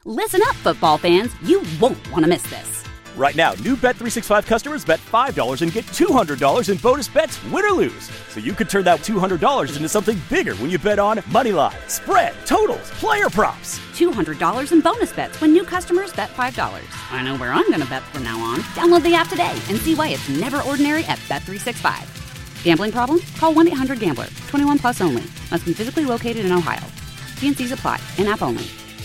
Listen up, football fans. You won't want to miss this. Right now, new Bet365 customers bet $5 and get $200 in bonus bets, win or lose. So you could turn that $200 into something bigger when you bet on money line, spread, totals, player props. $200 in bonus bets when new customers bet $5. I know where I'm going to bet from now on. Download the app today and see why it's never ordinary at Bet365. Gambling problem? Call 1-800-GAMBLER. 21 plus only. Must be physically located in Ohio. T&Cs apply. In-app only.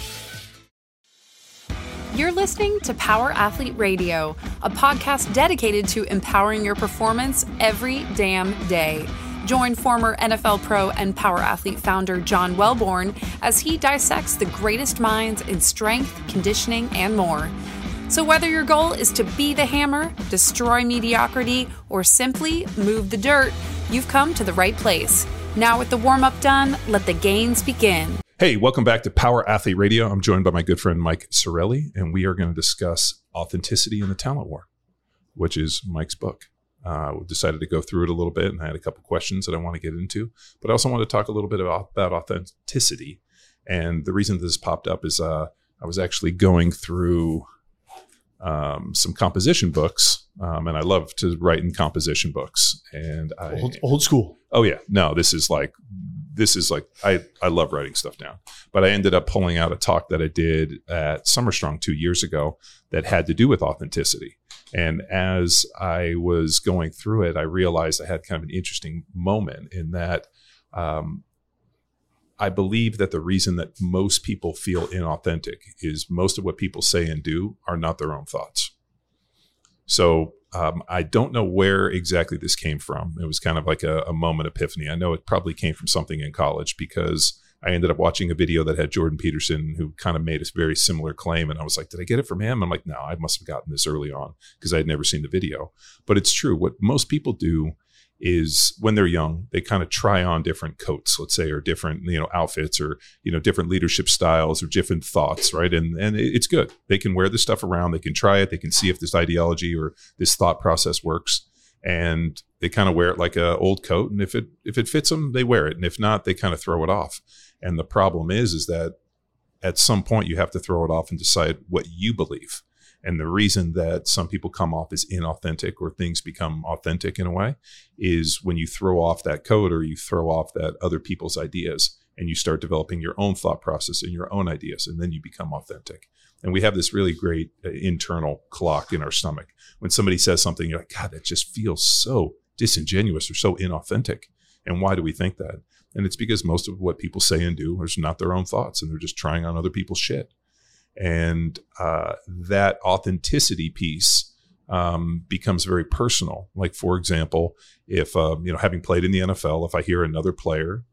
You're listening to Power Athlete Radio, a podcast dedicated to empowering your performance every damn day. Join former NFL pro and Power Athlete founder John Welbourn as he dissects the greatest minds in strength, conditioning, and more. So whether your goal is to be the hammer, destroy mediocrity, or simply move the dirt, you've come to the right place. Now with the warm-up done, let the gains begin. Hey, welcome back to Power Athlete Radio. I'm joined by my good friend Mike Sarraille, and we are going to discuss Authenticity in the Talent War, which is Mike's book. We decided to go through it a little bit, and I had a couple questions that I want to get into, but I also want to talk a little bit about authenticity. And the reason this popped up is I was actually going through some composition books, and I love to write in composition books. And old school. Oh yeah, no, this is like I love writing stuff down. But I ended up pulling out a talk that I did at SummerStrong 2 years ago that had to do with authenticity. And as I was going through it, I realized I had kind of an interesting moment in that I believe that the reason that most people feel inauthentic is most of what people say and do are not their own thoughts. So I don't know where exactly this came from. It was kind of like a moment epiphany. I know it probably came from something in college because I ended up watching a video that had Jordan Peterson who kind of made a very similar claim. And I was like, did I get it from him? I'm like, no, I must have gotten this early on because I had never seen the video. But it's true. What most people do is when they're young, they kind of try on different coats, let's say, or different, outfits or, different leadership styles or different thoughts, right? And it's good. They can wear this stuff around. They can try it. They can see if this ideology or this thought process works. And they kind of wear it like an old coat. And if it fits them, they wear it. And if not, they kind of throw it off. And the problem is that at some point you have to throw it off and decide what you believe. And the reason that some people come off as inauthentic or things become authentic in a way is when you throw off that code or you throw off that other people's ideas and you start developing your own thought process and your own ideas, and then you become authentic. And we have this really great internal clock in our stomach. When somebody says something, you're like, God, that just feels so disingenuous or so inauthentic. And why do we think that? And it's because most of what people say and do is not their own thoughts, and they're just trying on other people's shit. And that authenticity piece becomes very personal. Like, for example, if having played in the NFL, if I hear another player,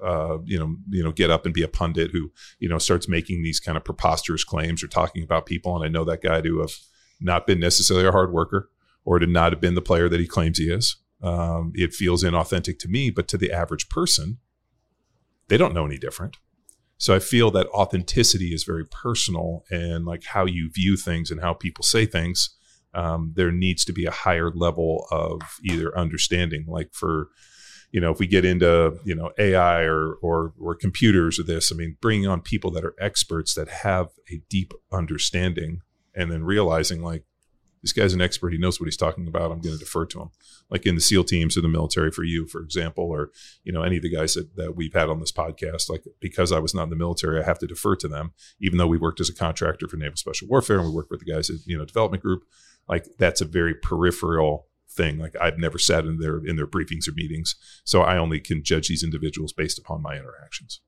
get up and be a pundit who starts making these kind of preposterous claims or talking about people, and I know that guy to have not been necessarily a hard worker or to not have been the player that he claims he is, it feels inauthentic to me. But to the average person, they don't know any different. So I feel that authenticity is very personal, and like how you view things and how people say things, there needs to be a higher level of either understanding. Like for, if we get into, AI or computers or this, I mean, bringing on people that are experts that have a deep understanding, and then realizing like, this guy's an expert. He knows what he's talking about. I'm going to defer to him. Like in the SEAL teams or the military for you, for example, or, any of the guys that we've had on this podcast, like because I was not in the military, I have to defer to them, even though we worked as a contractor for Naval Special Warfare and we worked with the guys at, development group. Like that's a very peripheral thing. Like I've never sat in their briefings or meetings. So I only can judge these individuals based upon my interactions.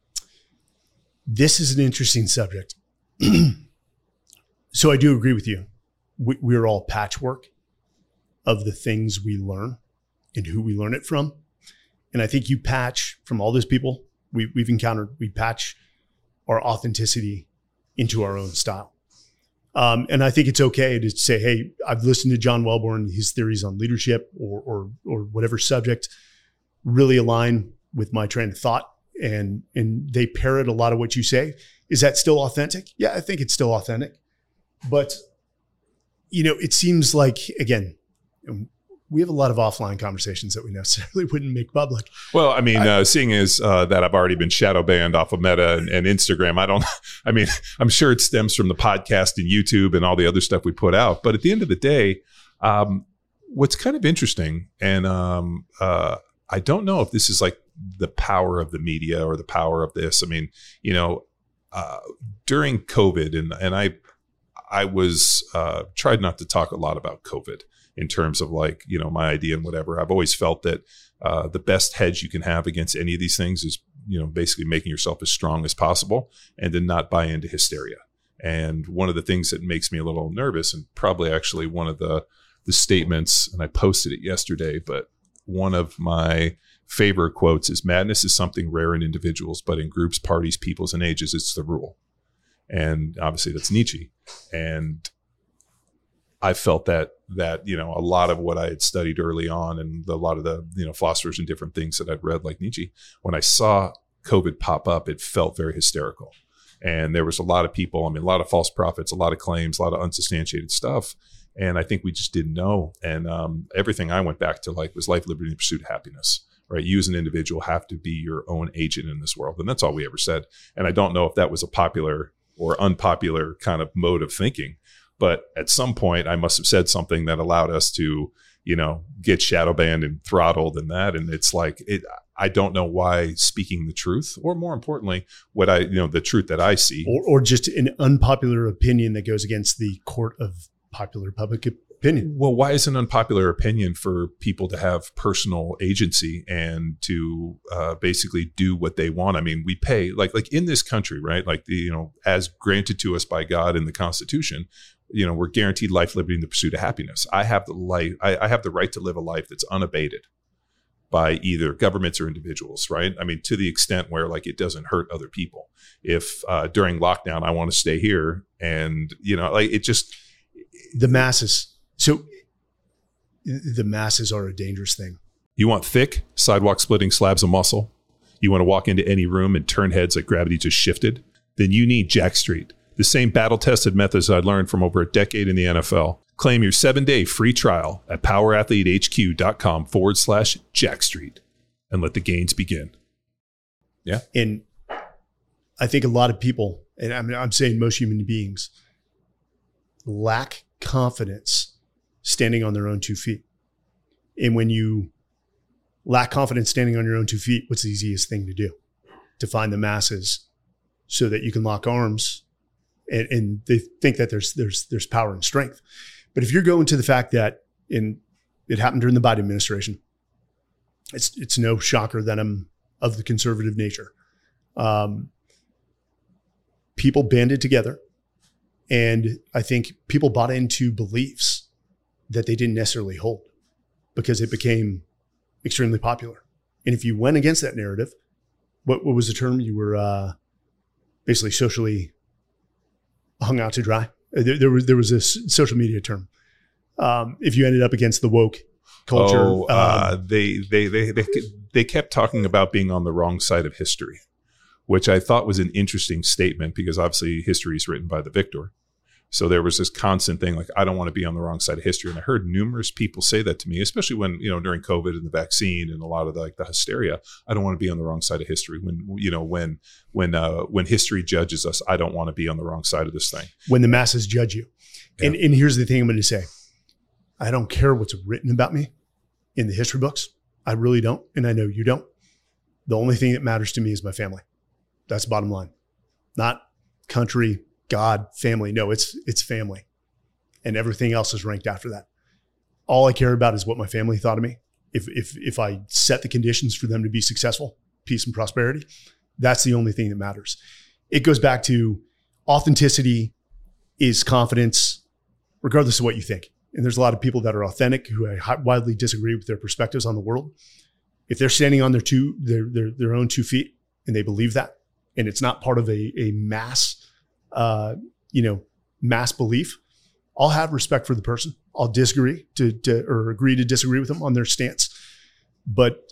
This is an interesting subject. So I do agree with you. We're all patchwork of the things we learn and who we learn it from. And I think you patch from all those people we've encountered, we patch our authenticity into our own style. And I think it's okay to say, hey, I've listened to John Welbourn, his theories on leadership or whatever subject really align with my train of thought. And they parrot a lot of what you say. Is that still authentic? Yeah, I think it's still authentic. But it seems like, again, we have a lot of offline conversations that we necessarily wouldn't make public. Well, I mean, seeing as that I've already been shadow banned off of Meta and Instagram, I'm sure it stems from the podcast and YouTube and all the other stuff we put out. But at the end of the day, what's kind of interesting, and I don't know if this is like the power of the media or the power of this. I mean, during COVID, and I was tried not to talk a lot about COVID in terms of like, my idea and whatever. I've always felt that the best hedge you can have against any of these things is, basically making yourself as strong as possible and then not buy into hysteria. And one of the things that makes me a little nervous, and probably actually one of the statements, and I posted it yesterday, but one of my favorite quotes is, "Madness is something rare in individuals, but in groups, parties, peoples, and ages, it's the rule." And obviously that's Nietzsche. And I felt that a lot of what I had studied early on and a lot of the, philosophers and different things that I'd read like Nietzsche, when I saw COVID pop up, it felt very hysterical. And there was a lot of people, a lot of false prophets, a lot of claims, a lot of unsubstantiated stuff. And I think we just didn't know. And everything I went back to was life, liberty, and the pursuit of happiness, right? You as an individual have to be your own agent in this world. And that's all we ever said. And I don't know if that was a popular or unpopular kind of mode of thinking. But at some point, I must have said something that allowed us to, get shadow banned and throttled and that. And it's I don't know why speaking the truth, or more importantly, the truth that I see. Or just an unpopular opinion that goes against the court of popular public opinion. Well, why is an unpopular opinion for people to have personal agency and to basically do what they want? I mean, we pay like in this country, right? Like as granted to us by God in the Constitution, we're guaranteed life, liberty, and the pursuit of happiness. I have the right to live a life that's unabated by either governments or individuals, right? I mean, to the extent where it doesn't hurt other people. If during lockdown I want to stay here, and it just the masses. So the masses are a dangerous thing. You want thick, sidewalk-splitting slabs of muscle? You want to walk into any room and turn heads like gravity just shifted? Then you need Jack Street, the same battle-tested methods I learned from over a decade in the NFL. Claim your 7-day free trial at powerathletehq.com/Jack Street and let the gains begin. Yeah. And I think a lot of people, and I'm saying most human beings, lack confidence standing on their own 2 feet. And when you lack confidence standing on your own 2 feet, what's the easiest thing to do? To find the masses so that you can lock arms, and they think that there's power and strength. But if you're going to the fact that it happened during the Biden administration, it's no shocker that I'm of the conservative nature. People banded together, and I think people bought into beliefs that they didn't necessarily hold because it became extremely popular. And if you went against that narrative, what was the term? You were basically socially hung out to dry. There was a social media term. If you ended up against the woke culture, they kept talking about being on the wrong side of history, which I thought was an interesting statement because obviously history is written by the victor. So there was this constant thing like, I don't want to be on the wrong side of history. And I heard numerous people say that to me, especially when, during COVID and the vaccine and a lot of the hysteria, I don't want to be on the wrong side of history. When history judges us, I don't want to be on the wrong side of this thing. When the masses judge you. Yeah. And here's the thing I'm going to say. I don't care what's written about me in the history books. I really don't. And I know you don't. The only thing that matters to me is my family. That's the bottom line. Not country, God, family. No, it's family. And everything else is ranked after that. All I care about is what my family thought of me. If I set the conditions for them to be successful, peace and prosperity, that's the only thing that matters. It goes back to authenticity is confidence, regardless of what you think. And there's a lot of people that are authentic who I widely disagree with their perspectives on the world. If they're standing on their own 2 feet and they believe that, and it's not part of a mass mass belief, I'll have respect for the person. I'll disagree or agree to disagree with them on their stance. But,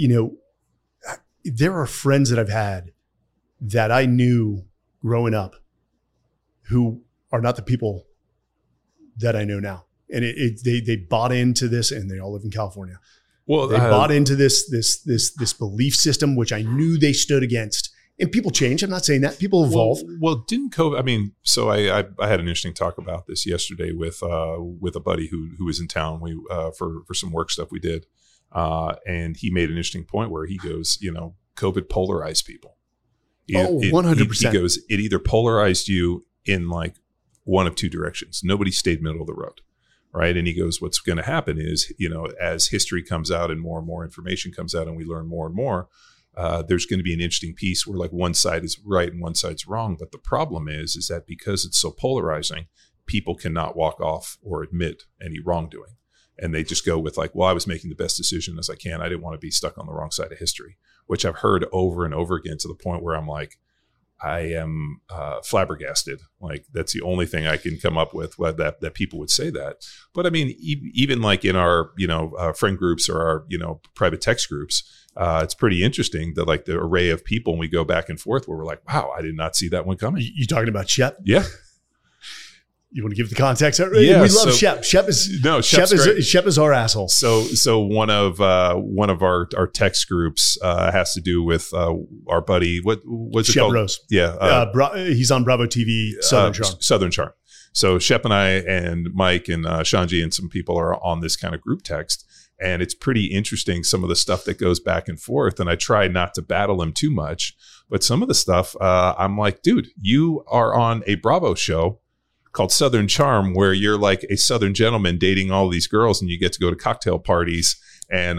there are friends that I've had that I knew growing up who are not the people that I know now. And they bought into this, and they all live in California. Well, They bought into this belief system, which I knew they stood against. And people change. I'm not saying that. People evolve. Well, didn't COVID? I mean, so I had an interesting talk about this yesterday with a buddy who was in town. We for some work stuff we did, and he made an interesting point where he goes, COVID polarized people. 100%. He goes, it either polarized you in like one of two directions. Nobody stayed middle of the road. Right. And he goes, what's going to happen is, as history comes out and more information comes out and we learn more and more, there's going to be an interesting piece where like one side is right and one side's wrong. But the problem is that because it's so polarizing, people cannot walk off or admit any wrongdoing. And they just go with like, well, I was making the best decision as I can. I didn't want to be stuck on the wrong side of history, which I've heard over and over again to the point where I'm like, I am flabbergasted. Like that's the only thing I can come up with that people would say that. But I mean, even like in our friend groups or our private text groups, it's pretty interesting that like the array of people, and we go back and forth where we're like, wow, I did not see that one coming. You talking about Shep? Yeah. You want to give the context? Yeah, we love Shep. Shep is our asshole. So one of our text groups has to do with our buddy. What's it Shep called? Rose. Yeah, he's on Bravo TV. Southern Charm. So Shep and I and Mike and Shanji and some people are on this kind of group text, and it's pretty interesting some of the stuff that goes back and forth. And I try not to battle him too much, but some of the stuff I'm like, dude, you are on a Bravo show called Southern Charm, where you're like a Southern gentleman dating all these girls, and you get to go to cocktail parties and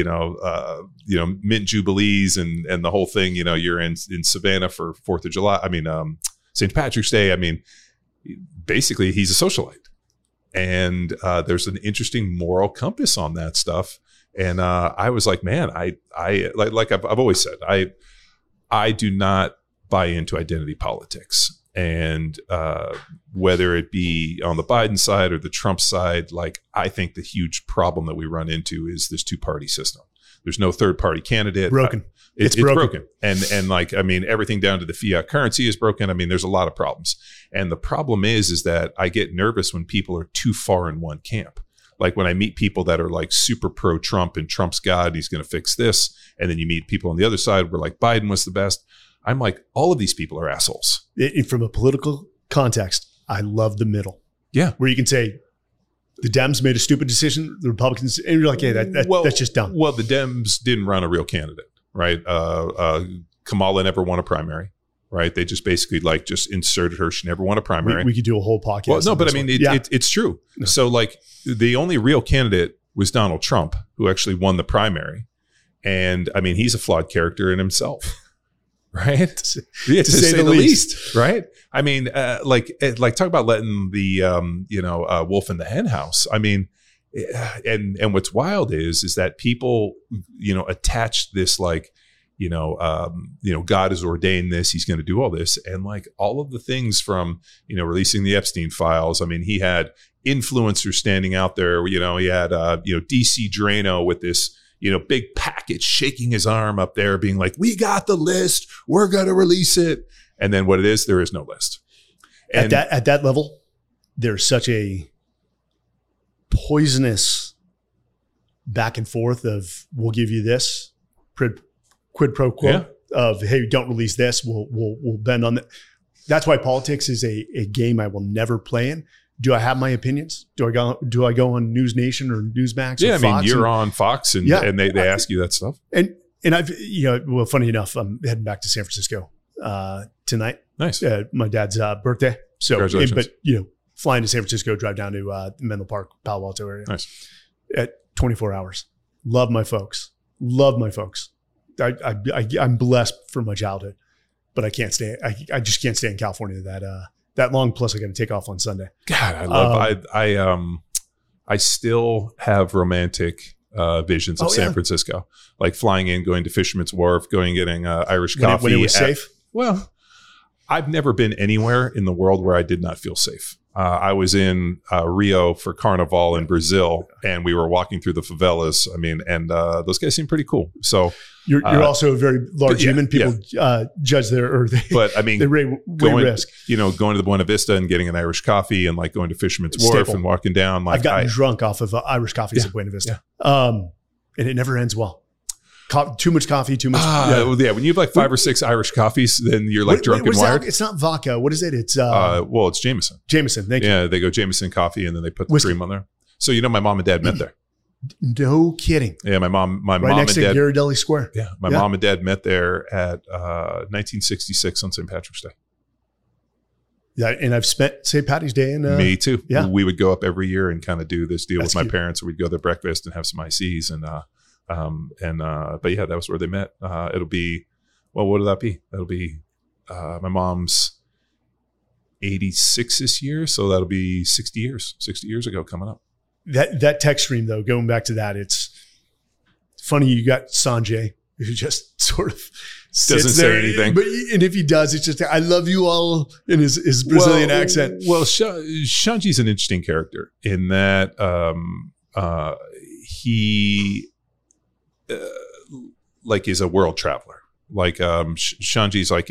mint jubilees and the whole thing. You're in Savannah for 4th of July. I mean, St. Patrick's Day. I mean, basically, he's a socialite, and there's an interesting moral compass on that stuff. And I was like, man, I like I've always said, I do not buy into identity politics. And whether it be on the Biden side or the Trump side, like I think the huge problem that we run into is this two-party system. There's no third-party candidate. Broken. It's broken. And like, I mean, everything down to the fiat currency is broken. I mean, there's a lot of problems. And the problem is that I get nervous when people are too far in one camp. Like when I meet people that are like super pro-Trump and Trump's God, he's going to fix this. And then you meet people on the other side where like Biden was the best. I'm like, all of these people are assholes. From a political context, I love the middle. Yeah. Where you can say the Dems made a stupid decision, the Republicans, and you're like, hey, that's just dumb. Well, the Dems didn't run a real candidate, right? Kamala never won a primary, right? They just basically like just inserted her. She never won a primary. We could do a whole podcast. Well, no, but I mean, it's true. No. So like the only real candidate was Donald Trump, who actually won the primary. And I mean, he's a flawed character in himself. Right. To say the least. Right. I mean, like talk about letting the, wolf in the hen house. I mean, and what's wild is that people, attach this like, God has ordained this. He's going to do all this. And like all of the things from, releasing the Epstein files. I mean, he had influencers standing out there. He had, DC Drano with this, big package, shaking his arm up there, being like, we got the list. We're going to release it. And then what it is, there is no list. And at that level, there's such a poisonous back and forth of, we'll give you this, quid pro quo of, hey, don't release this. We'll bend on that. That's why politics is a game I will never play in. Do I have my opinions? Do I go on News Nation or Newsmax? Yeah, or Fox? You're on Fox, and they ask you that stuff. And I've funny enough, I'm heading back to San Francisco tonight. Nice. My dad's birthday. So, congratulations. But flying to San Francisco, drive down to Menlo Park, Palo Alto area. Nice. At 24 hours. Love my folks. I'm blessed from my childhood, but I can't stay. I just can't stay in California that long. Plus, I got to take off on Sunday. God, I love. I still have romantic visions of San Francisco, like flying in, going to Fisherman's Wharf, getting Irish coffee. When it was safe. Well, I've never been anywhere in the world where I did not feel safe. I was in Rio for Carnival in Brazil, and we were walking through the favelas. I mean, and those guys seem pretty cool. So You're also a very large human. People judge but I mean, they weigh risk. Going to the Buena Vista and getting an Irish coffee and like going to Fisherman's Wharf and walking down. Like I've gotten drunk off of Irish coffees at Buena Vista. And it never ends well. Too much coffee, too much. When you have like 5 or 6 Irish coffees, then you're like drunk and wired. It's not vodka. What is it? It's it's Jameson. Jameson. Thank you. Yeah, they go Jameson coffee and then they put the cream on there. So my mom and dad met there. No kidding. Yeah, my mom next and to dad. Ghirardelli Square. Yeah, my mom and dad met there at 1966 on St. Patrick's Day. Yeah, and I've spent St. Patty's Day in. Me too. Yeah, we would go up every year and kind of do this deal with my parents. We'd go to breakfast and have some ICs but yeah, that was where they met. It'll be, what will that be? That'll be my mom's 86 this year, so that'll be 60 years ago coming up. That text stream though, going back to that, it's funny. You got Sanjay who just sort of doesn't say anything, and if he does, it's just "I love you all" in his Brazilian accent. Well, Shanji's an interesting character in that he is a world traveler. Like Shanji's like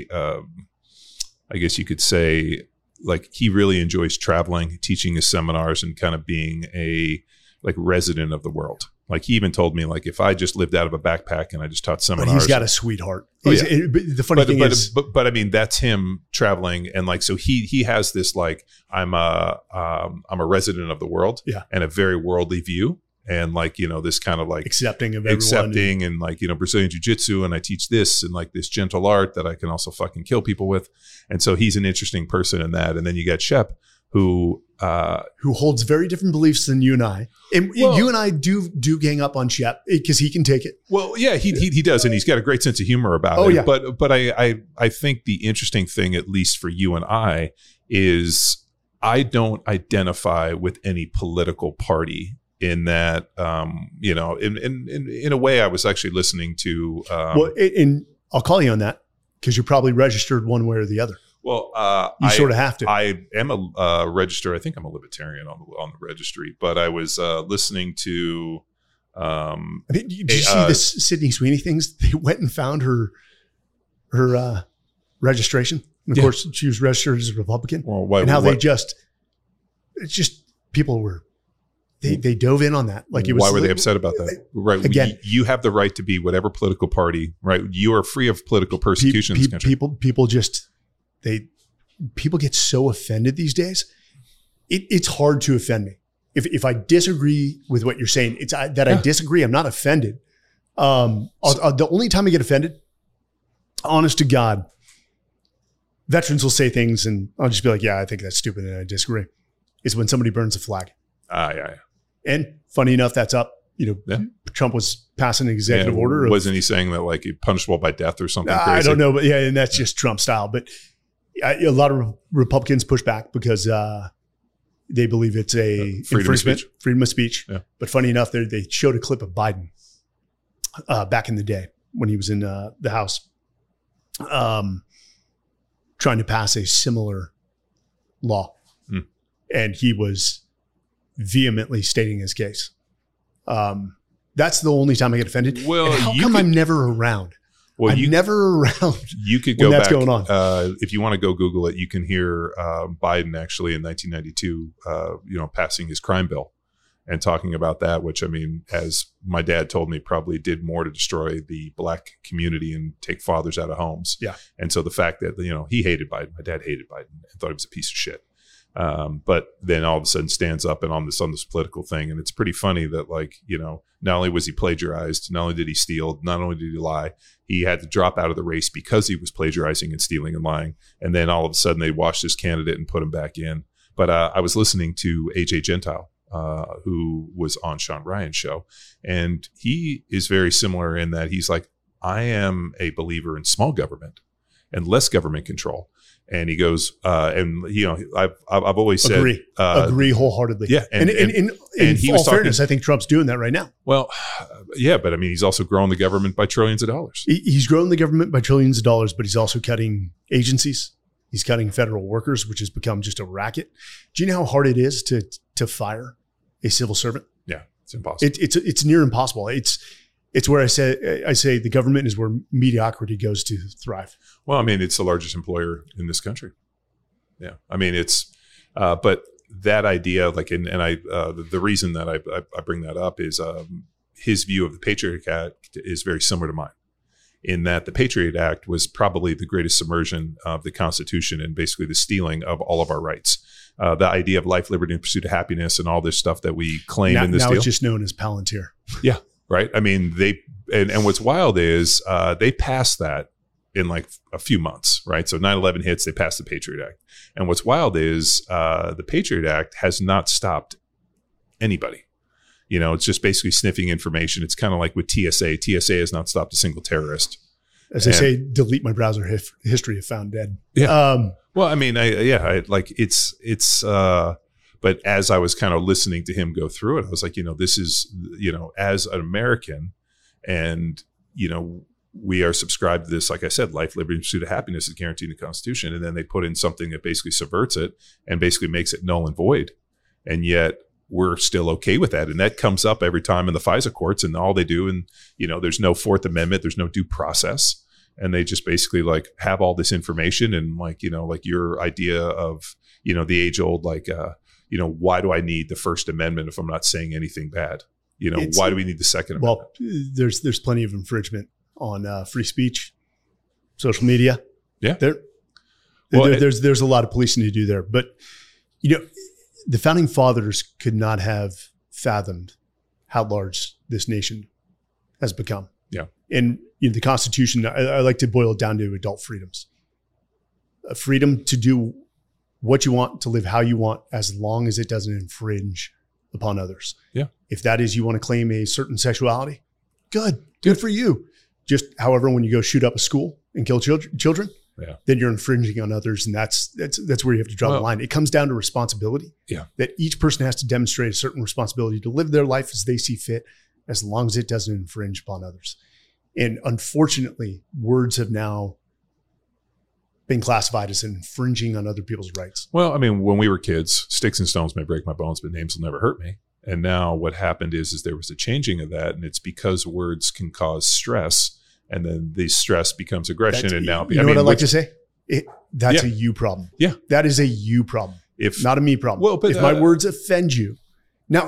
I guess you could say, like he really enjoys traveling, teaching his seminars, and kind of being a like resident of the world. Like he even told me, like if I just lived out of a backpack and I just taught seminars, but he's got a sweetheart. The funny thing is, but I mean that's him traveling, and like so he has this like I'm a resident of the world, and a very worldly view. And like, this kind of like accepting of everyone. And like, Brazilian jiu-jitsu, and I teach this and like this gentle art that I can also fucking kill people with. And so he's an interesting person in that. And then you got Shep who holds very different beliefs than you and I. And you and I do gang up on Shep because he can take it. Well, yeah, he does. And he's got a great sense of humor about it. Yeah. But I think the interesting thing, at least for you and I, is I don't identify with any political party. In that, in a way, I was actually listening to. And I'll call you on that because you're probably registered one way or the other. Well, you sort of have to. I am a register. I think I'm a libertarian on the registry, but I was listening to. Did you see this Sydney Sweeney things? They went and found her registration, and of course, she was registered as a Republican. Well, why, and how they just people were. They dove in on that. Like it was. Why were they upset about that? Right. Again, you have the right to be whatever political party, right? You are free of political persecution in this country. People get so offended these days. It's hard to offend me. If I disagree with what you're saying, I disagree. I'm not offended. The only time I get offended, honest to God, veterans will say things and I'll just be like, yeah, I think that's stupid and I disagree. Is when somebody burns a flag. Yeah. And funny enough, that's up. Trump was passing an executive order. Wasn't he saying that like punishable by death or something crazy? I don't know, but and that's just Trump style. But a lot of Republicans push back because they believe it's a freedom of speech. Yeah. But funny enough, they showed a clip of Biden back in the day when he was in the House trying to pass a similar law. And he was vehemently stating his case. That's the only time I get offended. Well, and how come I'm never around? Well, I'm never around. You could go back. Going on. If you want to go Google it, you can hear Biden actually in 1992, passing his crime bill and talking about that, which I mean, as my dad told me, probably did more to destroy the black community and take fathers out of homes. Yeah. And so the fact that, he hated Biden, my dad hated Biden and thought he was a piece of shit. But then all of a sudden stands up and on this political thing. And it's pretty funny that not only was he plagiarized, not only did he steal, not only did he lie, he had to drop out of the race because he was plagiarizing and stealing and lying. And then all of a sudden they washed his candidate and put him back in. But I was listening to AJ Gentile, who was on Sean Ryan's show. And he is very similar in that he's like, I am a believer in small government and less government control. And he goes, I've always said, agree wholeheartedly. Yeah, and in all fairness, I think Trump's doing that right now. Well, yeah, but I mean, he's also growing the government by trillions of dollars. He's growing the government by trillions of dollars, but he's also cutting agencies. He's cutting federal workers, which has become just a racket. Do you know how hard it is to fire a civil servant? Yeah, it's impossible. It's near impossible. It's where I say the government is where mediocrity goes to thrive. Well, I mean, it's the largest employer in this country. Yeah. I mean, it's, but that idea, like, the reason that I bring that up is his view of the Patriot Act is very similar to mine, in that the Patriot Act was probably the greatest submersion of the Constitution and basically the stealing of all of our rights. The idea of life, liberty, and pursuit of happiness and all this stuff that we claim in this deal. Now it's just known as Palantir. Yeah. Right. I mean, and what's wild is they passed that in like a few months, right? So 9/11 hits, they passed the Patriot Act. And what's wild is the Patriot Act has not stopped anybody. You know, it's just basically sniffing information. It's kind of like with TSA. TSA has not stopped a single terrorist. As they say, delete my browser history if found dead. Yeah. Well, I mean, but as I was kind of listening to him go through it, I was like, you know, this is, you know, as an American, and, you know, we are subscribed to this, like I said, life, liberty, and pursuit of happiness is guaranteed in the Constitution. And then they put in something that basically subverts it and basically makes it null and void. And yet we're still okay with that. And that comes up every time in the FISA courts, and all they do, and, you know, there's no Fourth Amendment, there's no due process. And they just basically like have all this information, and like, you know, like your idea of, you know, the age old, like, you know, why do I need the First Amendment if I'm not saying anything bad? You know, why do we need the Second Amendment? Well, there's plenty of infringement on free speech, social media. Yeah. There's a lot of policing to do there. But, you know, the founding fathers could not have fathomed how large this nation has become. Yeah. And you know, the Constitution, I like to boil it down to adult freedoms. A freedom to do what you want, to live how you want, as long as it doesn't infringe upon others. Yeah. If that is, you want to claim a certain sexuality, good for you. Just, however, when you go shoot up a school and kill children, yeah, then you're infringing on others, and that's where you have to draw the line. It comes down to responsibility. Yeah. That each person has to demonstrate a certain responsibility to live their life as they see fit, as long as it doesn't infringe upon others. And unfortunately, words have now been classified as infringing on other people's rights. Well, I mean, when we were kids, sticks and stones may break my bones, but names will never hurt me. And now what happened is there was a changing of that, and it's because words can cause stress, and then the stress becomes aggression. And now, you know what I like to say? That's a you problem. Yeah, that is a you problem. Not a me problem. Well, but if my words offend you, now.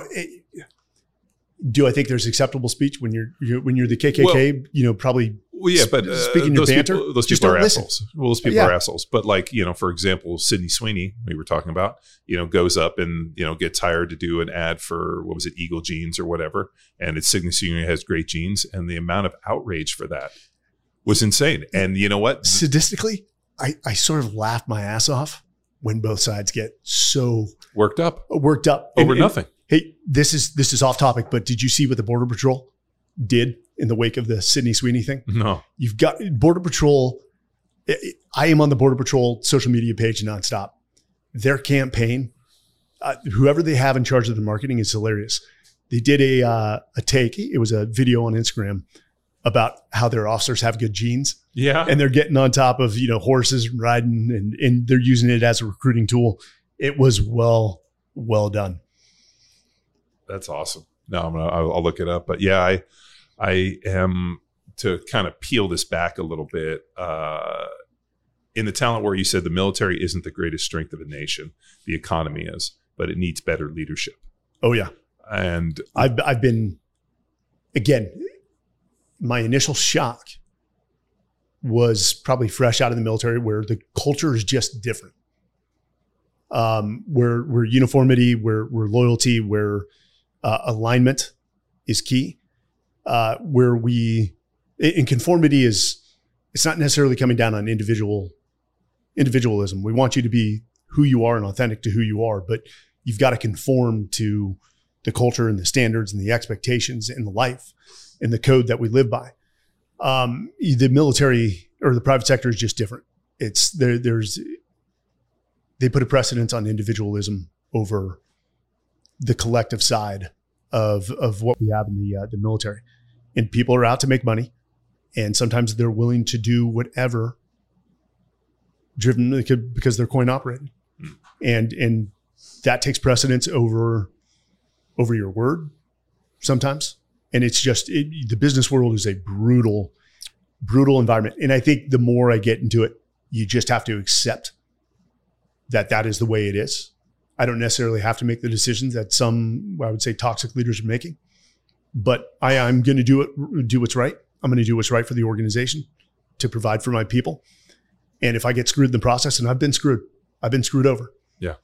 Do I think there's acceptable speech when you're the KKK? Well, you know, probably. Well, yeah, but speaking your banter, those people are assholes. Well, those people are assholes. But like, you know, for example, Sydney Sweeney, we were talking about, you know, goes up and, you know, gets hired to do an ad for, what was it, Eagle Jeans or whatever, and it's Sydney Sweeney has great jeans, and the amount of outrage for that was insane. And you know what? Sadistically, I sort of laugh my ass off when both sides get so worked up over nothing. Hey, this is off topic, but did you see what the Border Patrol did in the wake of the Sydney Sweeney thing? No. You've got Border Patrol. I am on the Border Patrol social media page nonstop. Their campaign, whoever they have in charge of the marketing, is hilarious. They did a take. It was a video on Instagram about how their officers have good genes. Yeah. And they're getting on top of, you know, horses and riding, and they're using it as a recruiting tool. It was well done. That's awesome. No, I'll look it up. But yeah, I am, to kind of peel this back a little bit. In the talent where you said the military isn't the greatest strength of a nation, the economy is, but it needs better leadership. Oh yeah. And I've been, again, my initial shock was probably fresh out of the military, where the culture is just different. Where uniformity, where loyalty, where alignment is key. Where in conformity it's not necessarily coming down on individualism. We want you to be who you are and authentic to who you are, but you've got to conform to the culture and the standards and the expectations and the life and the code that we live by. The military or the private sector is just different. It's they put a precedence on individualism over the collective side of what we have in the military. And people are out to make money, and sometimes they're willing to do whatever, driven because they're coin operated, and that takes precedence over your word sometimes, And it's just, the business world is a brutal environment. And I think the more I get into it, you just have to accept that is the way it is. I don't necessarily have to make the decisions that some, I would say, toxic leaders are making, but I'm going to do what's right. I'm going to do what's right for the organization to provide for my people. And if I get screwed in the process, and I've been screwed over. Yeah.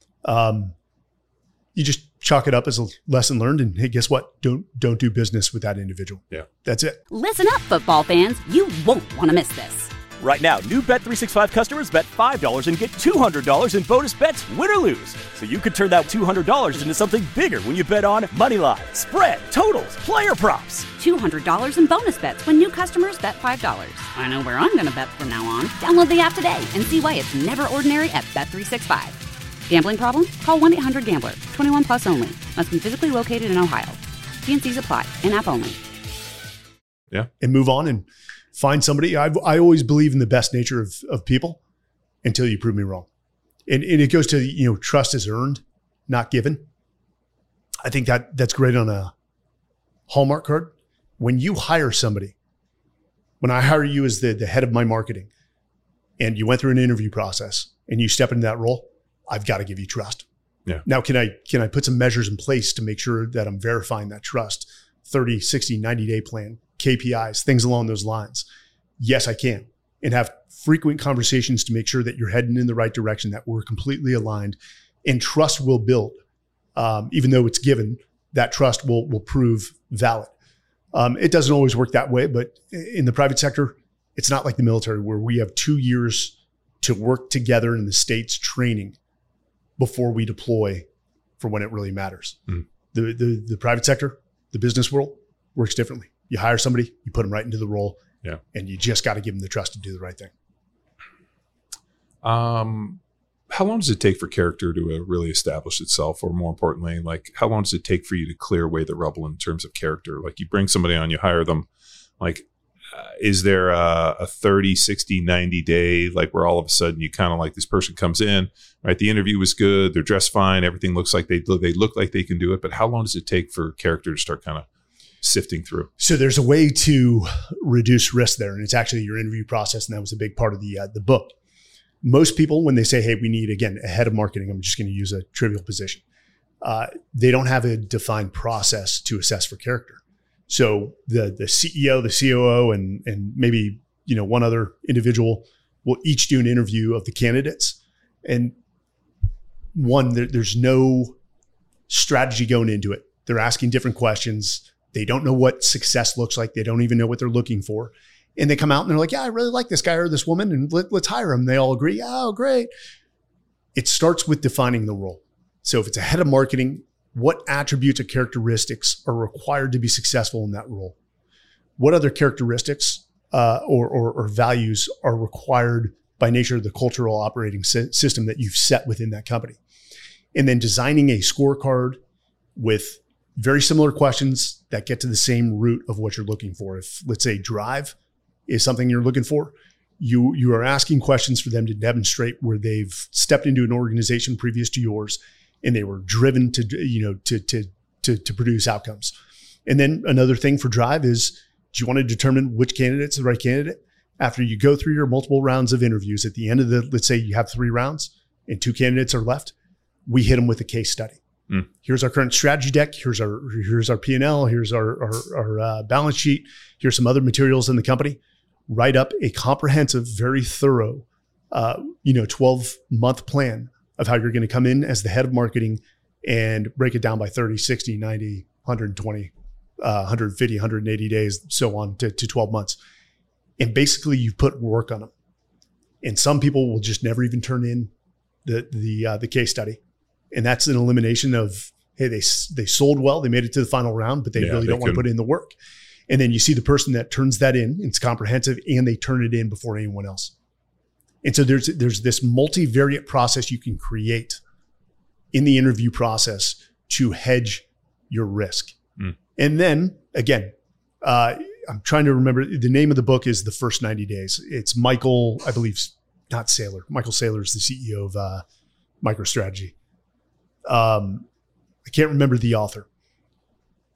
You just chalk it up as a lesson learned, and hey, guess what? Don't do business with that individual. Yeah. That's it. Listen up, football fans. You won't want to miss this. Right now, new Bet365 customers bet $5 and get $200 in bonus bets, win or lose. So you could turn that $200 into something bigger when you bet on money line, spread, totals, player props. $200 in bonus bets when new customers bet $5. I know where I'm going to bet from now on. Download the app today and see why it's never ordinary at Bet365. Gambling problem? Call 1-800-GAMBLER. 21 plus only. Must be physically located in Ohio. T&Cs apply. In-app only. Yeah. And move on and find somebody. I always believe in the best nature of people until you prove me wrong. And it goes to, trust is earned, not given. I think that's great on a Hallmark card. When you hire somebody, when I hire you as the head of my marketing, and you went through an interview process and you step into that role, I've got to give you trust. Yeah. Now, can I put some measures in place to make sure that I'm verifying that trust? 30, 60, 90-day plan, KPIs, things along those lines. Yes, I can. And have frequent conversations to make sure that you're heading in the right direction, that we're completely aligned, and trust will build. Even though it's given, that trust will prove valid. It doesn't always work that way, but in the private sector, it's not like the military where we have 2 years to work together in the States training before we deploy for when it really matters. Mm. The private sector, the business world works differently. You hire somebody, you put them right into the role, and you just got to give them the trust to do the right thing. How long does it take for character to really establish itself? Or more importantly, like how long does it take for you to clear away the rubble in terms of character? Like you bring somebody on, you hire them, like is there a 30, 60, 90 day, like where all of a sudden you kind of like this person comes in, right? The interview was good. They're dressed fine. Everything looks like they look like they can do it. But how long does it take for character to start kind of sifting through? So there's a way to reduce risk there. And it's actually your interview process. And that was a big part of the book. Most people, when they say, hey, we need, again, a head of marketing, I'm just going to use a trivial position. They don't have a defined process to assess for character. So the CEO, the COO, and maybe, one other individual will each do an interview of the candidates. And there's no strategy going into it. They're asking different questions. They don't know what success looks like. They don't even know what they're looking for. And they come out and they're like, yeah, I really like this guy or this woman, and let's hire him. They all agree. Oh, great. It starts with defining the role. So if it's a head of marketing, what attributes or characteristics are required to be successful in that role? What other characteristics or values are required by nature of the cultural operating system that you've set within that company? And then designing a scorecard with very similar questions that get to the same root of what you're looking for. If, let's say, drive is something you're looking for, you are asking questions for them to demonstrate where they've stepped into an organization previous to yours and they were driven to produce outcomes. And then another thing for drive is, do you want to determine which candidate's the right candidate? After you go through your multiple rounds of interviews, at the end of let's say you have 3 rounds and 2 candidates are left, we hit them with a case study. Mm. Here's our current strategy deck. Here's our P&L. Here's our balance sheet. Here's some other materials in the company. Write up a comprehensive, very thorough, 12-month plan of how you're going to come in as the head of marketing and break it down by 30, 60, 90, 120, 150, 180 days, so on to 12 months. And basically you put work on them. And some people will just never even turn in the case study. And that's an elimination of, hey, they sold well, they made it to the final round, but they really don't want to put in the work. And then you see the person that turns that in, it's comprehensive, and they turn it in before anyone else. And so there's this multivariate process you can create in the interview process to hedge your risk. Mm. And then again, I'm trying to remember, the name of the book is The First 90 Days. It's Michael, I believe, not Saylor. Michael Saylor is the CEO of MicroStrategy. I can't remember the author.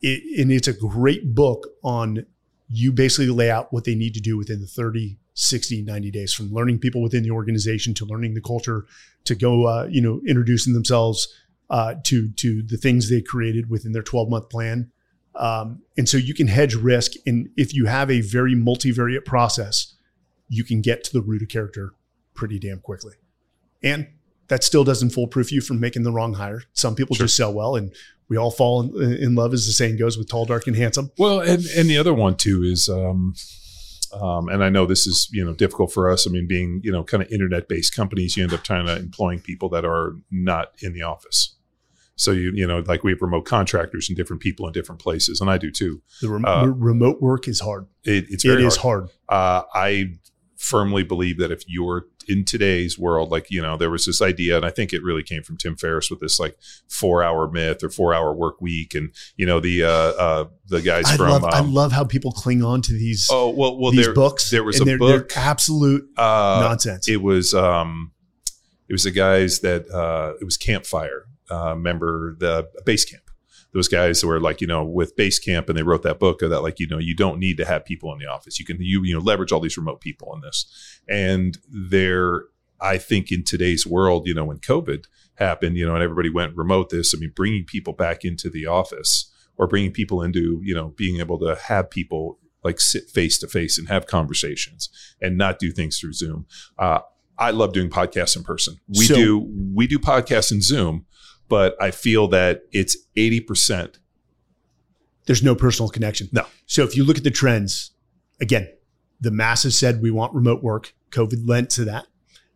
And it's a great book on, you basically lay out what they need to do within the 30, 60, 90 days, from learning people within the organization to learning the culture, to go, introducing themselves to the things they created within their 12-month plan. And so you can hedge risk. And if you have a very multivariate process, you can get to the root of character pretty damn quickly. And that still doesn't foolproof you from making the wrong hire. Some people just sell well, and we all fall in love, as the saying goes, with tall, dark, and handsome. Well, and the other one too is, and I know this is, difficult for us. I mean, being, kind of internet-based companies, you end up kind of employing people that are not in the office. So, like we have remote contractors and different people in different places, and I do too. The remote work is hard. It's very hard. I firmly believe that if you're in today's world, like, there was this idea, and I think it really came from Tim Ferriss with this like 4-hour myth or 4-hour work week. And, the guys I love how people cling on to these, these books. There was a book, they're absolute nonsense. It was the guys that, it was Campfire, remember the Base Camp. Those guys who were like, with Base Camp, and they wrote that book that like, you don't need to have people in the office. You can, leverage all these remote people in this. And I think in today's world, when COVID happened, and everybody went remote bringing people back into the office, or bringing people into, being able to have people like sit face to face and have conversations and not do things through Zoom. I love doing podcasts in person. We do podcasts in Zoom, but I feel that it's 80%. There's no personal connection. No. So if you look at the trends, again, the masses said we want remote work. COVID lent to that.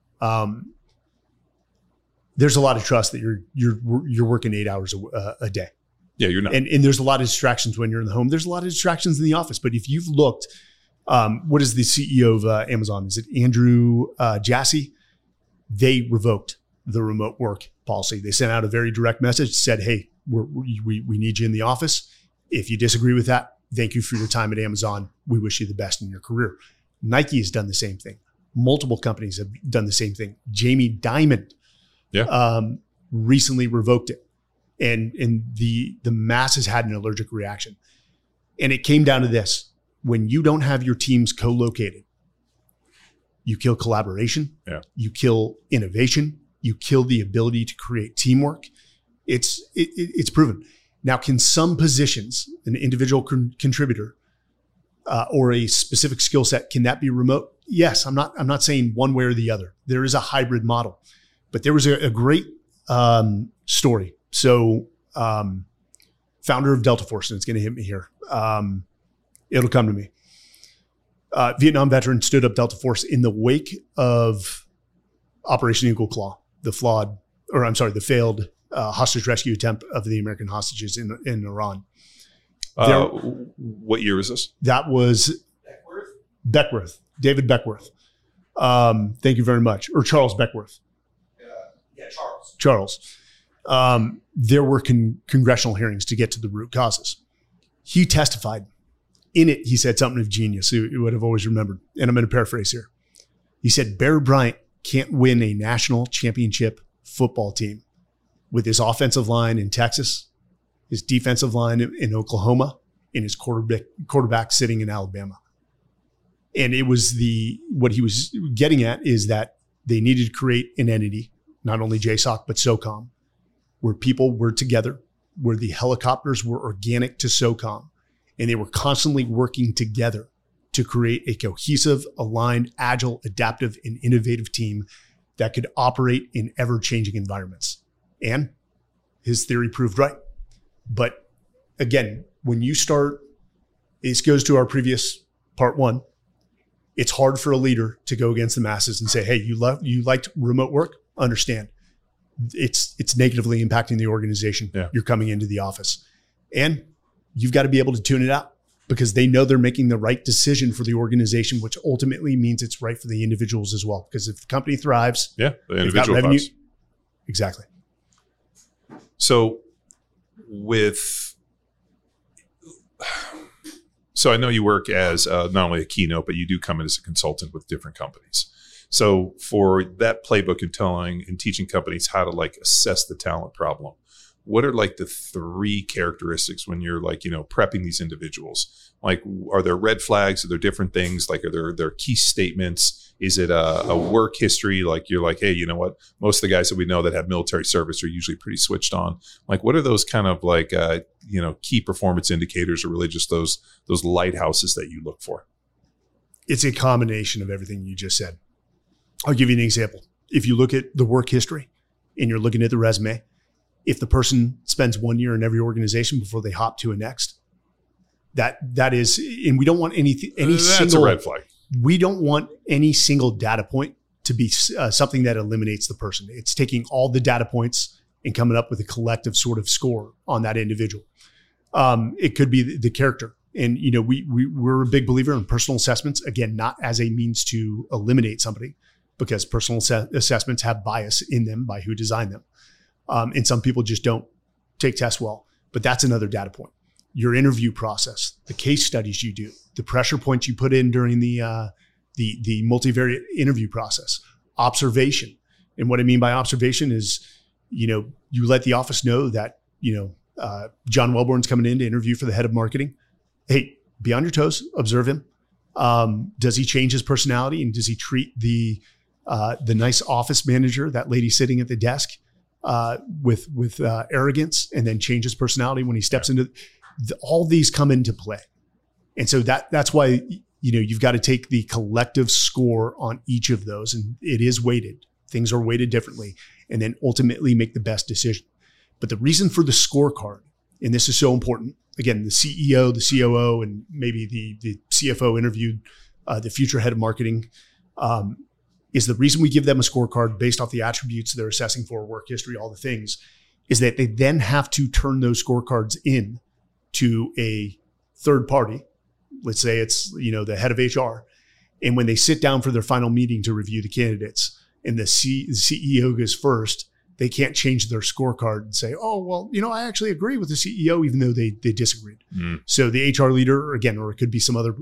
There's a lot of trust that you're working 8 hours a day. Yeah, you're not. And there's a lot of distractions when you're in the home. There's a lot of distractions in the office. But if you've looked, what is the CEO of Amazon? Is it Andrew Jassy? They revoked the remote work policy. They sent out a very direct message, said, hey, we need you in the office. If you disagree with that, thank you for your time at Amazon. We wish you the best in your career. Nike has done the same thing. Multiple companies have done the same thing. Jamie Dimon recently revoked it. And the masses had an allergic reaction. And it came down to this. When you don't have your teams co-located, you kill collaboration, you kill innovation, you kill the ability to create teamwork. It's proven. Now, can some positions, an individual contributor or a specific skill set, can that be remote? Yes, I'm not saying one way or the other. There is a hybrid model, but there was a great story. So, founder of Delta Force, and it's going to hit me here. It'll come to me. Vietnam veteran stood up Delta Force in the wake of Operation Eagle Claw, the failed hostage rescue attempt of the American hostages in Iran. What year was this? That was Beckworth, David Beckworth. Thank you very much. Or Charles Beckworth. Charles. There were congressional hearings to get to the root causes. He testified. In it, he said something of genius. You would have always remembered. And I'm going to paraphrase here. He said, Bear Bryant can't win a national championship football team with his offensive line in Texas, his defensive line in Oklahoma, and his quarterback sitting in Alabama. And it was what he was getting at is that they needed to create an entity, not only JSOC, but SOCOM, where people were together, where the helicopters were organic to SOCOM, and they were constantly working together to create a cohesive, aligned, agile, adaptive, and innovative team that could operate in ever-changing environments. And his theory proved right. But again, when you start, this goes to our previous part one, it's hard for a leader to go against the masses and say, hey, you liked remote work? Understand. It's negatively impacting the organization. Yeah. You're coming into the office. And you've got to be able to tune it out because they know they're making the right decision for the organization, which ultimately means it's right for the individuals as well. Because if the company thrives, the individual revenue thrives. Exactly. So I know you work as not only a keynote, but you do come in as a consultant with different companies. So for that playbook and teaching companies how to like assess the talent problem, what are like the 3 characteristics when you're like, prepping these individuals? Like, are there red flags? Are there different things? Like, are there key statements? Is it a work history? Like, you're like, hey, you know what? Most of the guys that we know that have military service are usually pretty switched on. Like, what are those kind of like, key performance indicators, or really just those lighthouses that you look for? It's a combination of everything you just said. I'll give you an example. If you look at the work history and you're looking at the resume, if the person spends 1 year in every organization before they hop to a next, that is, and we don't want that's a red flag. We don't want any single data point to be something that eliminates the person. It's taking all the data points and coming up with a collective sort of score on that individual. It could be the character. And, we're a big believer in personal assessments, again, not as a means to eliminate somebody, because personal assessments have bias in them by who designed them. And some people just don't take tests well, but that's another data point. Your interview process, the case studies you do, the pressure points you put in during the multivariate interview process, observation. And what I mean by observation is, you let the office know that, John Welborn's coming in to interview for the head of marketing. Hey, be on your toes, observe him. Does he change his personality, and does he treat the nice office manager, that lady sitting at the desk, with arrogance, and then change his personality when he steps into all these come into play. And so that's why, you've got to take the collective score on each of those, and it is weighted. Things are weighted differently, and then ultimately make the best decision. But the reason for the scorecard, and this is so important, again, the CEO, the COO, and maybe the CFO interviewed the future head of marketing, is the reason we give them a scorecard based off the attributes they're assessing for, work history, all the things, is that they then have to turn those scorecards in to a third party. Let's say it's, the head of HR. And when they sit down for their final meeting to review the candidates, and the CEO goes first, they can't change their scorecard and say, oh, well, I actually agree with the CEO, even though they disagreed. Mm. So the HR leader, again, or it could be some other,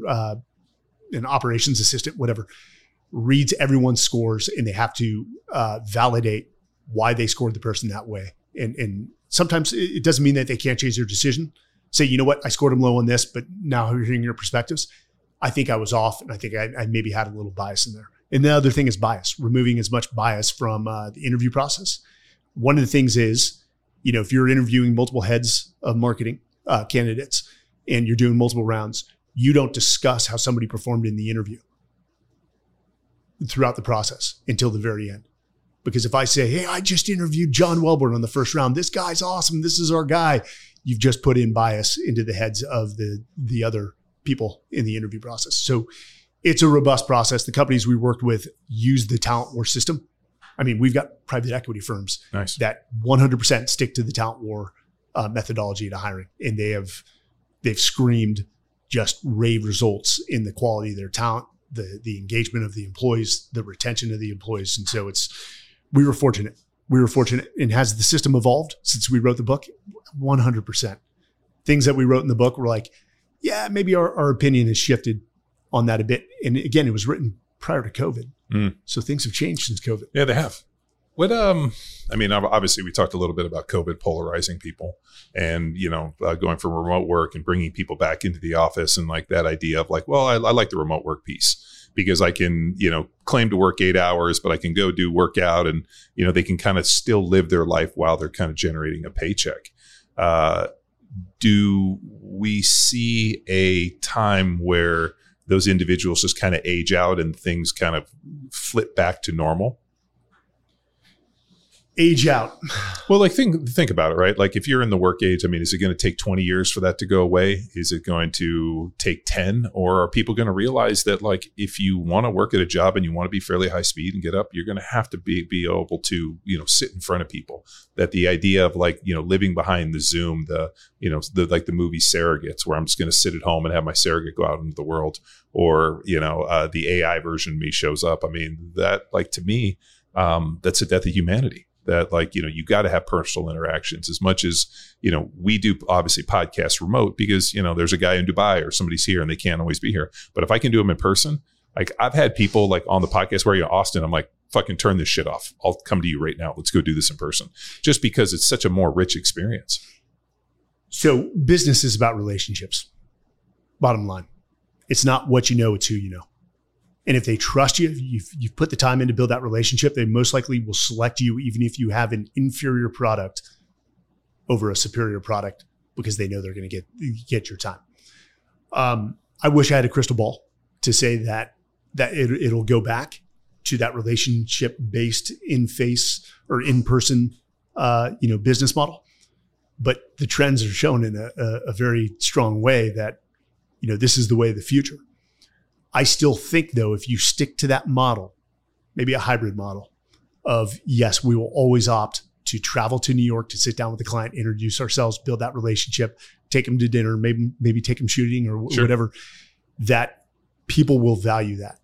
an operations assistant, whatever, reads everyone's scores, and they have to validate why they scored the person that way. And sometimes it doesn't mean that they can't change their decision. Say, you know what, I scored them low on this, but now hearing your perspectives, I think I was off, and I think I maybe had a little bias in there. And the other thing is bias, removing as much bias from the interview process. One of the things is, if you're interviewing multiple heads of marketing candidates and you're doing multiple rounds, you don't discuss how somebody performed in the interview throughout the process until the very end. Because if I say, hey, I just interviewed John Welborn on the first round, this guy's awesome, this is our guy, you've just put in bias into the heads of the other people in the interview process. So it's a robust process. The companies we worked with use the Talent War system. I mean, we've got private equity firms that 100% stick to the Talent War methodology to hiring. And they've screamed just rave results in the quality of their talent, the engagement of the employees, the retention of the employees. And so we were fortunate. And has the system evolved since we wrote the book? 100%. Things that we wrote in the book were like, yeah, maybe our opinion has shifted on that a bit. And again, it was written prior to COVID. Mm. So things have changed since COVID. Yeah, they have. What, obviously we talked a little bit about COVID polarizing people and, going from remote work and bringing people back into the office, and like that idea of like, well, I like the remote work piece because I can, claim to work 8 hours, but I can go do workout, and, they can kind of still live their life while they're kind of generating a paycheck. Do we see a time where those individuals just kind of age out and things kind of flip back to normal? Age out. Well, like think about it, right? Like if you're in the work age, is it going to take 20 years for that to go away? Is it going to take 10? Or are people going to realize that like if you want to work at a job and you want to be fairly high speed and get up, you're going to have to be able to, sit in front of people? That the idea of like, living behind the Zoom, the movie Surrogates, where I'm just going to sit at home and have my surrogate go out into the world, or, the AI version of me shows up. That like to me, that's a death of humanity. That like, you got to have personal interactions as much as, we do obviously podcasts remote because, there's a guy in Dubai or somebody's here and they can't always be here. But if I can do them in person, like I've had people like on the podcast where Austin, I'm like, fucking turn this shit off. I'll come to you right now. Let's go do this in person. Just because it's such a more rich experience. So business is about relationships. Bottom line. It's not what you know, it's who you know. And if they trust you, you've put the time in to build that relationship, they most likely will select you even if you have an inferior product over a superior product because they know they're going to get your time. I wish I had a crystal ball to say that it'll go back to that relationship-based in-face or in-person business model. But the trends are shown in a very strong way that this is the way of the future. I still think, though, if you stick to that model, maybe a hybrid model of, yes, we will always opt to travel to New York to sit down with the client, introduce ourselves, build that relationship, take them to dinner, maybe take them shooting or whatever, that people will value that.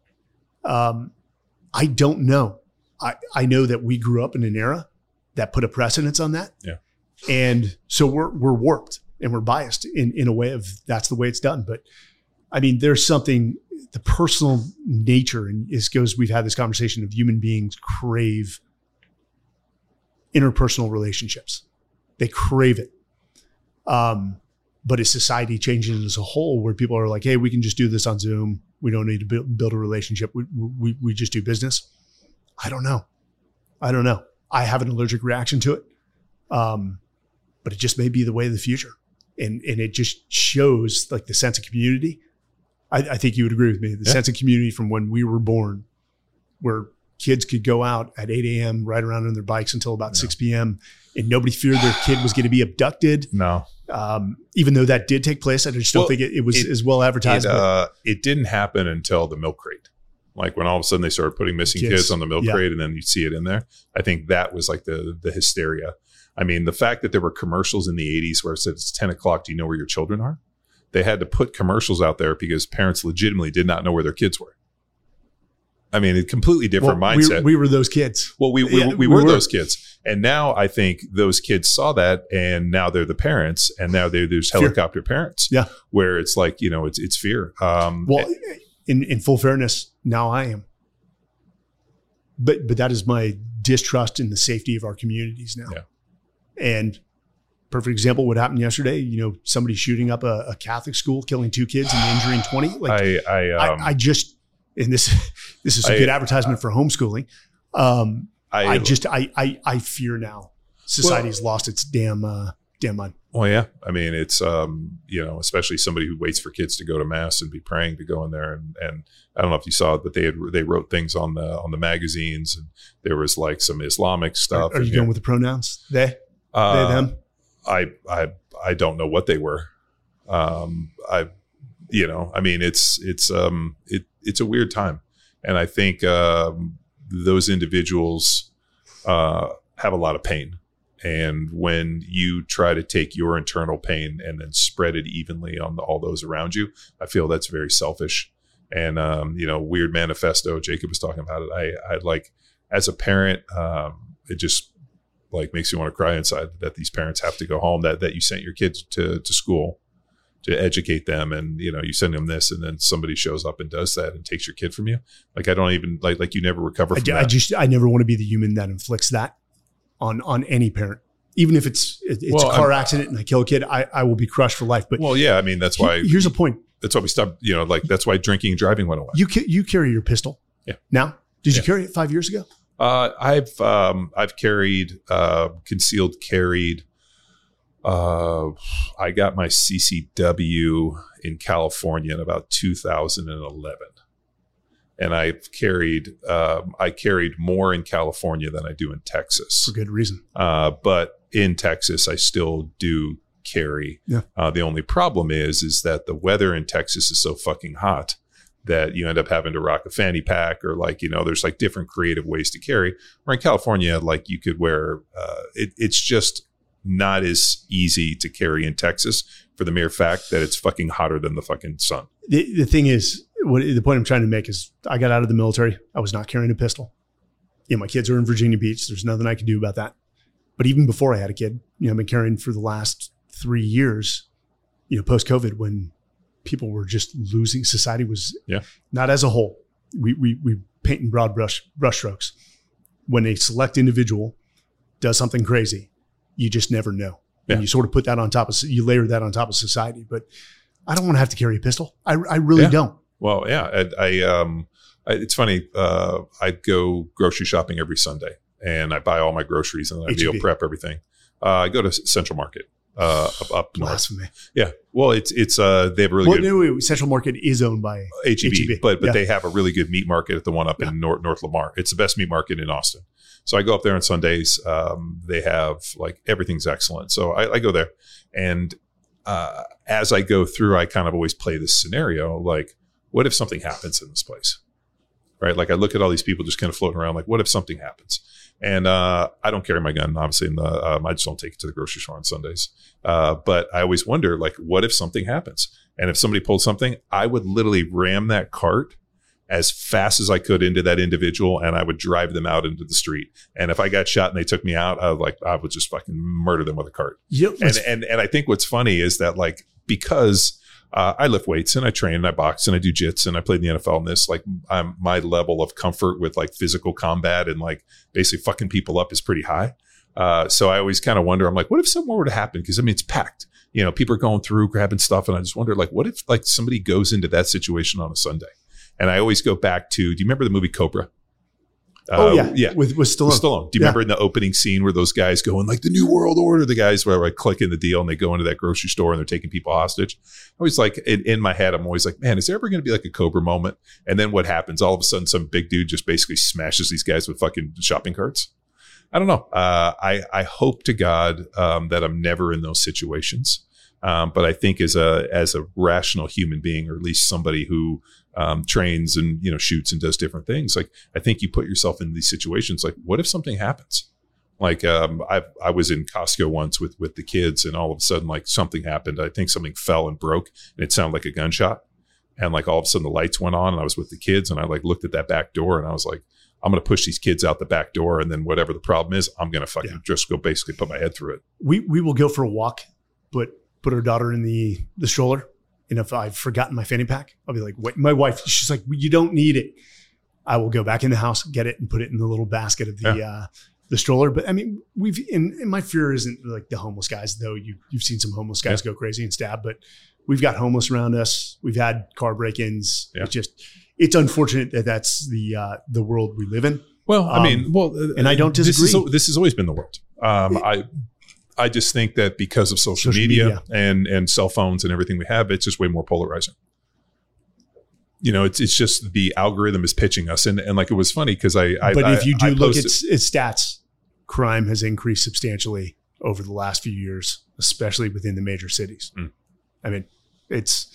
I don't know. I know that we grew up in an era that put a precedence on that. Yeah. And so we're warped and we're biased in a way of that's the way it's done. But I mean, there's something, the personal nature, and we've had this conversation of human beings crave interpersonal relationships. They crave it. But as society changes as a whole, where people are like, hey, we can just do this on Zoom. We don't need to build a relationship. We just do business. I don't know. I have an allergic reaction to it. But it just may be the way of the future. And it just shows like the sense of community. I think you would agree with me. The sense of community from when we were born, where kids could go out at 8 a.m., ride around on their bikes until about 6 p.m. and nobody feared their kid was going to be abducted. No. Even though that did take place, I just don't think it was as well advertised. It didn't happen until the milk crate. Like when all of a sudden they started putting missing kids on the milk crate and then you see it in there. I think that was like the hysteria. I mean, the fact that there were commercials in the 80s where it said it's 10 o'clock, do you know where your children are? They had to put commercials out there because parents legitimately did not know where their kids were. I mean, a completely different mindset. We were those kids. Well, we were those kids. And now I think those kids saw that and now they're the parents and now there's helicopter parents. Yeah. Where it's like, it's fear. In full fairness, now I am. But that is my distrust in the safety of our communities now. Yeah. And perfect example, what happened yesterday, somebody shooting up a Catholic school, killing 2 kids and injuring 20. Like I just, and this is a good advertisement for homeschooling. I fear now society's lost its damn mind. Well, yeah. I mean, it's, especially somebody who waits for kids to go to mass and be praying to go in there. And I don't know if you saw it, but they wrote things on the magazines and there was like some Islamic stuff. Are you going with the pronouns? They, them? I don't know what they were. I mean, it's a weird time. And I think, those individuals, have a lot of pain. And when you try to take your internal pain and then spread it evenly on all those around you, I feel that's very selfish. And, weird manifesto, Jacob was talking about it. I like, as a parent, it just like makes me want to cry inside that these parents have to go home, that you sent your kids to school to educate them. And, you send them this and then somebody shows up and does that and takes your kid from you. Like, I don't even like you never recover from that. I never want to be the human that inflicts that on any parent, even if it's a car accident and I kill a kid, I will be crushed for life. But I mean, that's why here's a point. That's why we stopped, that's why drinking and driving went away. You carry your pistol. Yeah. Now, did you carry it 5 years ago? I've carried, concealed carried. I got my CCW in California in about 2011. And I carried more in California than I do in Texas. For good reason. But in Texas, I still do carry. Yeah. The only problem is that the weather in Texas is so fucking hot that you end up having to rock a fanny pack or there's like different creative ways to carry. Or in California, like you could wear, it's just not as easy to carry in Texas for the mere fact that it's fucking hotter than the fucking sun. The thing is, the point I'm trying to make is I got out of the military. I was not carrying a pistol. My kids are in Virginia Beach. There's nothing I can do about that. But even before I had a kid, I've been carrying for the last 3 years, post-COVID when people were just losing. Society was not as a whole. We paint in broad brush strokes. when a select individual does something crazy, you just never know. And you sort of put that on top of, you layer that on top of society. But I don't want to have to carry a pistol. I really don't. Well, yeah. It's funny. I go grocery shopping every Sunday, and I buy all my groceries, and I meal prep everything. I go to Central Market up north. Blasphemy. Yeah. Well, it's they have a really good. Central Market is owned by H-E-B, but they have a really good meat market at the one up in North Lamar. It's the best meat market in Austin. So I go up there on Sundays. They have like everything's excellent. So I go there, and as I go through, I kind of always play this scenario like, what if something happens in this place? Right? Like I look at all these people just kind of floating around. Like, what if something happens? And I don't carry my gun, obviously. I just don't take it to the grocery store on Sundays. But I always wonder, like, what if something happens? And if somebody pulled something, I would literally ram that cart as fast as I could into that individual, and I would drive them out into the street. And if I got shot and they took me out, I would just fucking murder them with a cart. Yep. And I think what's funny is that, like, because I lift weights and I train and I box and I do jits and I played in the NFL, and this, like, my level of comfort with like physical combat and like basically fucking people up is pretty high. So I always kind of wonder, I'm like, what if something were to happen? Because I mean, it's packed, you know, people are going through grabbing stuff. And I just wonder, like, what if like somebody goes into that situation on a Sunday? And I always go back to, do you remember the movie Cobra? Yeah. With Stallone. Do you remember in the opening scene where those guys go in like the New World Order, the guys where like clicking the deal and they go into that grocery store and they're taking people hostage? I always like in my head, I'm always like, man, is there ever going to be like a Cobra moment? And then what happens? All of a sudden, some big dude just basically smashes these guys with fucking shopping carts. I don't know. I hope to God that I'm never in those situations. But I think as a rational human being, or at least somebody who trains and, you know, shoots and does different things, like I think you put yourself in these situations. Like, what if something happens? Like I was in Costco once with the kids, and all of a sudden, like, something happened. I think something fell and broke, and it sounded like a gunshot. And like all of a sudden the lights went on, and I was with the kids, and I like looked at that back door, and I was like, I'm going to push these kids out the back door, and then whatever the problem is, I'm going to fucking just go basically put my head through it. We will go for a walk, but put our daughter in the stroller. And if I've forgotten my fanny pack, I'll be like, wait, my wife, she's like, you don't need it. I will go back in the house, get it, and put it in the little basket of the stroller. But I mean, and my fear isn't like the homeless guys, though. You've seen some homeless guys go crazy and stab, but we've got homeless around us. We've had car break-ins. Yeah. It's unfortunate that that's the world we live in. Well, I mean, and I don't disagree. This has always been the world. I just think that because of social media and cell phones and everything we have, it's just way more polarizing. You know, it's just the algorithm is pitching us. And like, it was funny because if you do look at stats, crime has increased substantially over the last few years, especially within the major cities. I mean, it's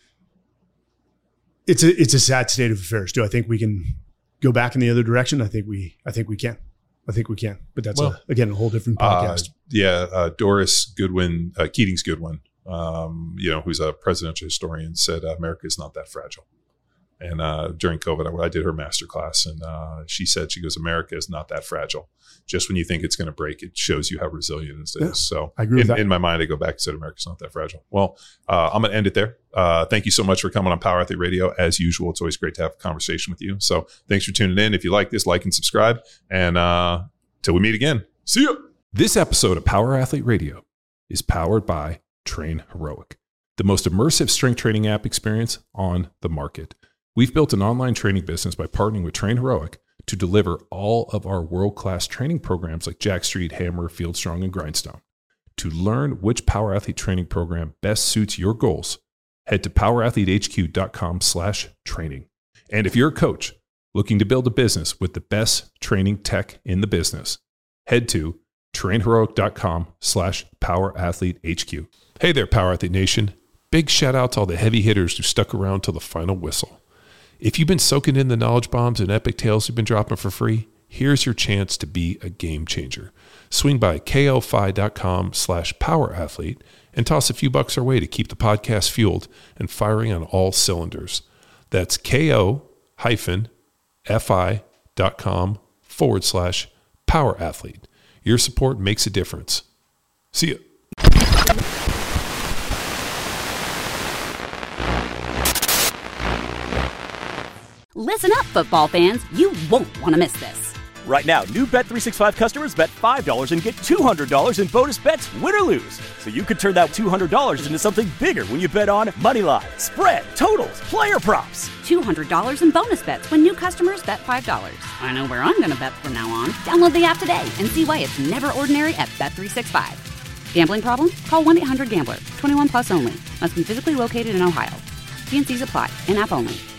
a sad state of affairs. Do I think we can go back in the other direction? I think we can. But that's again a whole different podcast. Doris Goodwin, Keating's Goodwin, you know, who's a presidential historian, said America is not that fragile. And during COVID, I did her masterclass, and she said, America is not that fragile. Just when you think it's going to break, it shows you how resilient it is. So I agree with that. In my mind, I go back and said, America's not that fragile. Well, I'm going to end it there. Thank you so much for coming on Power Athlete Radio. As usual, it's always great to have a conversation with you. So thanks for tuning in. If you like this, like and subscribe. And till we meet again, see ya. This episode of Power Athlete Radio is powered by Train Heroic, the most immersive strength training app experience on the market. We've built an online training business by partnering with Train Heroic to deliver all of our world-class training programs like Jack Street, Hammer, Field Strong, and Grindstone. To learn which Power Athlete training program best suits your goals, head to powerathletehq.com/training. And if you're a coach looking to build a business with the best training tech in the business, head to trainheroic.com/powerathletehq. Hey there, Power Athlete Nation. Big shout out to all the heavy hitters who stuck around till the final whistle. If you've been soaking in the knowledge bombs and epic tales we've been dropping for free, here's your chance to be a game changer. Swing by ko-fi.com/powerathlete and toss a few bucks our way to keep the podcast fueled and firing on all cylinders. That's ko-fi.com/powerathlete. Your support makes a difference. See ya. Listen up, football fans. You won't want to miss this. Right now, new Bet365 customers bet $5 and get $200 in bonus bets, win or lose. So you could turn that $200 into something bigger when you bet on Moneyline, spread, totals, player props. $200 in bonus bets when new customers bet $5. I know where I'm going to bet from now on. Download the app today and see why it's never ordinary at Bet365. Gambling problem? Call 1-800-GAMBLER. 21 plus only. Must be physically located in Ohio. T&Cs apply. In-app only.